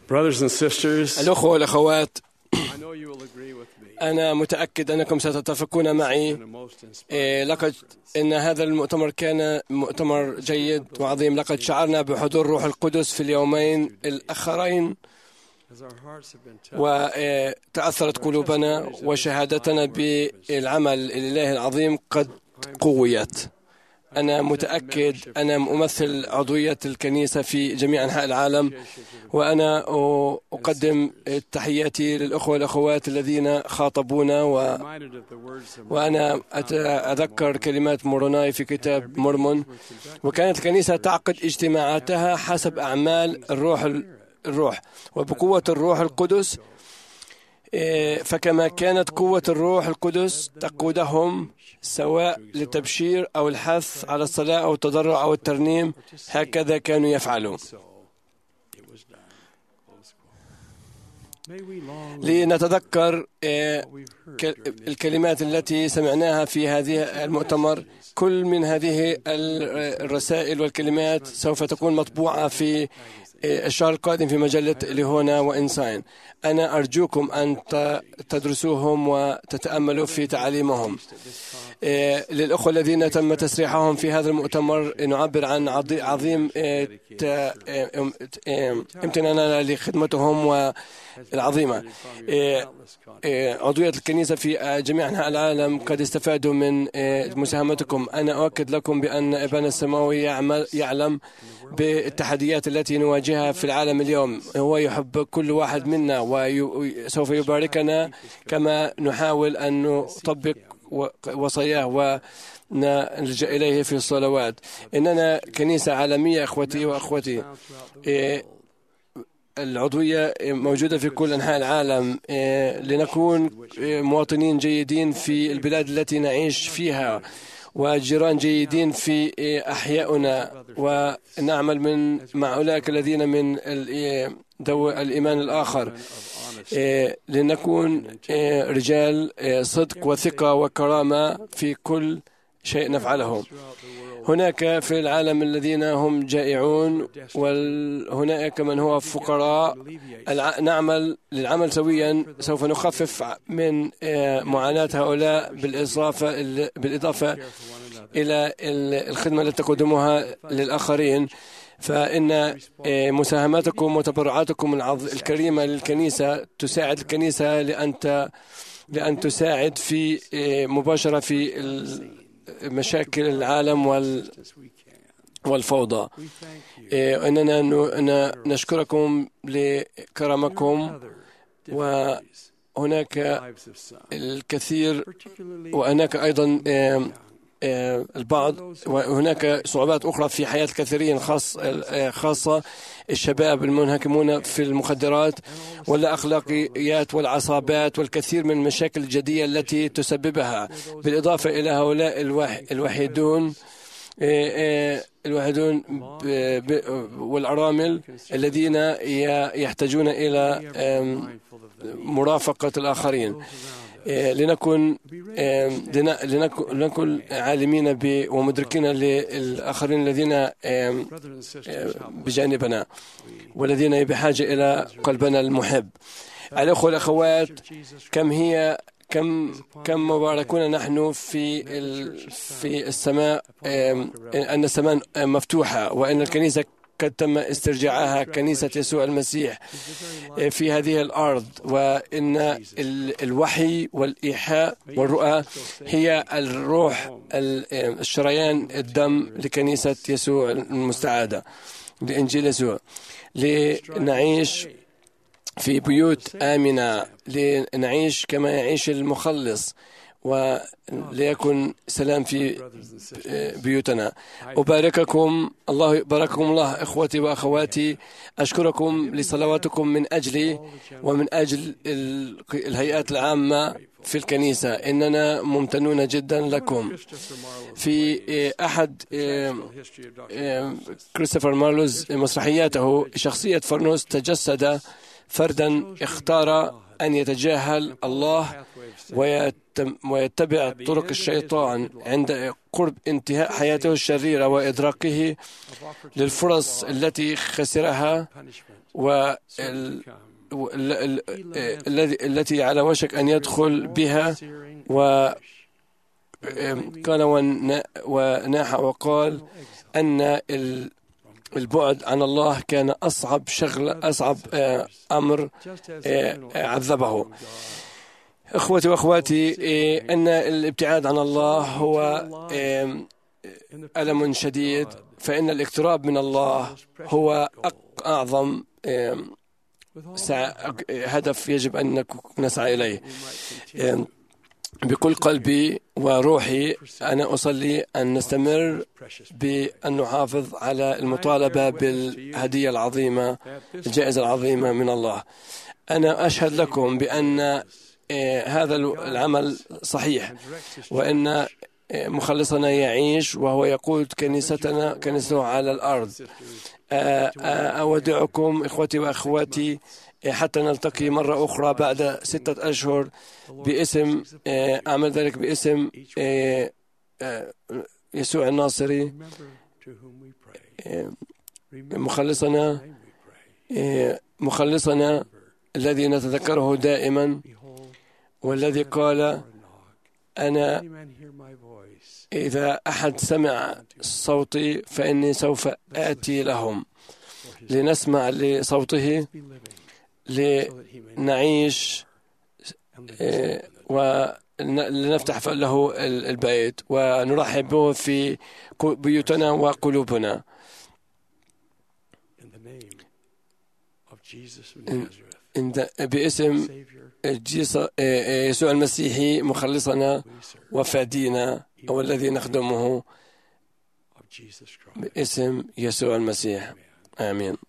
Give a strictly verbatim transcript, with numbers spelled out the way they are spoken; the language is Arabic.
Brothers and sisters, الأخوة والأخوات، I know you will agree with me. أنا متأكد أنكم ستتفقون معي. In the most inspiring إيه، لقد إن هذا المؤتمر كان مؤتمر جيد وعظيم. لقد شعرنا بحضور روح القدس في اليومين الأخرين، as our hearts have been touched. وتأثرت قلوبنا وشهادتنا بالعمل الإلهي العظيم قد قويت. أنا متأكد أنا أمثل عضوية الكنيسة في جميع أنحاء العالم، وأنا أقدم تحياتي للأخوة والأخوات الذين خاطبونا، و... Reminded of the words of وأنا أتذكر كلمات موروناي في كتاب مورمون. وكانت الكنيسة تعقد اجتماعاتها حسب أعمال الروح الروح وبقوة الروح القدس. فكما كانت قوة الروح القدس تقودهم سواء للتبشير أو الحث على الصلاة أو التضرع أو الترنيم، هكذا كانوا يفعلون. so it was done. Close quote. May we long لنتذكر what we've heard during this الكلمات التي سمعناها في هذه المؤتمر. كل من هذه الرسائل والكلمات سوف تكون مطبوعة في الشهر القادم في مجلة لهونا وإنساين. أنا أرجوكم أن تدرسوهم وتتأملوا في تعاليمهم. للأخوة الذين تم تسريحهم في هذا المؤتمر نعبر عن عظيم امتناننا لخدمتهم والعظيمة. عضوية الكنيسة في جميع أنحاء العالم قد استفادوا من مساهمتكم. أنا أؤكد لكم بأن أبانا السماوي يعمل يعلم بالتحديات التي نواجهها في العالم اليوم. هو يحب كل واحد منا وسوف يباركنا كما نحاول أن نطبق وصاياه ونلجأ إليه في الصلوات. إننا كنيسة عالمية أخوتي وأخوتي. العضوية موجودة في كل أنحاء العالم لنكون مواطنين جيدين في البلاد التي نعيش فيها وجيران جيدين في أحيائنا، ونعمل من مع أولئك الذين من ذوي الإيمان الآخر لنكون رجال صدق وثقة وكرامة في كل شيء نفعله. هناك في العالم الذين هم جائعون، وهناك من هو فقراء. نعمل للعمل سويا سوف نخفف من معاناة هؤلاء بالإضافة بالإضافة إلى الخدمة التي تقدمها للآخرين. فإن مساهماتكم وتبرعاتكم الكريمة للكنيسة تساعد الكنيسة لأن لأن تساعد في مباشرة في مشاكل العالم والفوضى. إننا نشكركم لكرمكم، وهناك الكثير وهناك أيضا البعض وهناك صعوبات أخرى في حياة الكثيرين، خاص خاصة الشباب المنهكمون في المخدرات ولا أخلاقيات والعصابات والكثير من المشاكل الجدية التي تسببها، بالإضافة إلى هؤلاء الوحيدون الوحيدون والأرامل الذين يحتاجون إلى مرافقة الآخرين. لنكن لنكن عالمين ومدركين للآخرين الذين بجانبنا والذين بحاجة إلى قلبنا المحب. الأخوة والأخوات، كم هي كم كم مباركون نحن في في السماء، أن السماء مفتوحة وأن الكنيسة قد تم استرجاعها، كنيسة يسوع المسيح في هذه الأرض، وإن الوحي والإيحاء والرؤى هي الروح الشريان الدم لكنيسة يسوع المستعادة لإنجيل يسوع، لنعيش في بيوت آمنة، لنعيش كما يعيش المخلص، وليكن سلام في بيوتنا. أبارككم الله يبارككم الله إخوتي وأخواتي. أشكركم لصلواتكم من أجلي ومن أجل الهيئات العامة في الكنيسة. إننا ممتنون جدا لكم. في أحد كريستوفر مارلوز مسرحياته شخصية فرنوس تجسد فردا اختار أن يتجاهل الله ويتبع طرق الشيطان عند قرب انتهاء حياته الشريرة وإدراكه للفرص التي خسرها والتي على وشك أن يدخل بها، وكان وناح وقال أن البعد عن الله كان أصعب شغل أصعب أمر عذبه. أخوتي وأخواتي، أن الابتعاد عن الله هو ألم شديد، فإن الاقتراب من الله هو أعظم هدف يجب أن نسعى إليه. بكل قلبي وروحي أنا أصلي أن نستمر بأن نحافظ على المطالبة بالهدية العظيمة، الجائزة العظيمة من الله. أنا أشهد لكم بأن هذا العمل صحيح، وأن مخلصنا يعيش وهو يقود كنيستنا كنيسته على الأرض. أودعكم إخوتي وأخواتي حتى نلتقي مرة أخرى بعد ستة أشهر باسم أعمل ذلك باسم يسوع الناصري مخلصنا مخلصنا الذي نتذكره دائما، والذي قال: أنا إذا أحد سمع صوتي فإني سوف آتي لهم، لنسمع لصوته لنعيش ولنفتح له البيت ونرحب به في بيوتنا وقلوبنا. باسم يسوع المسيحي مخلصنا وفادينا والذي نخدمه، باسم يسوع المسيح، آمين.